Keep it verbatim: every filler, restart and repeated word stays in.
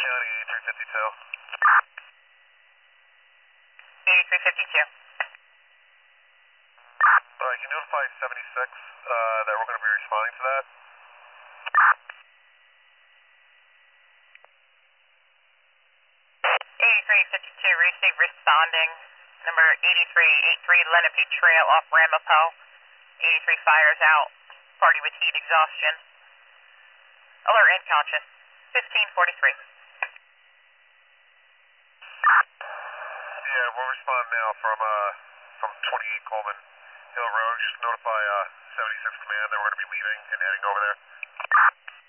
County eighty-three fifty-two. eighty-three fifty-two. Alright, can you notify seventy-six uh, that we're going to be responding to that? eighty-three fifty-two, receive responding. Number eighty-three eighty-three Lenape Trail off Ramapo. eighty-three fires out. Party with heat exhaustion. Alert unconscious. fifteen forty-three. Yeah, we'll respond now from uh, from twenty-eight Coleman Hill Road. Just notify uh, seventy-six Command that we're going to be leaving and heading over there.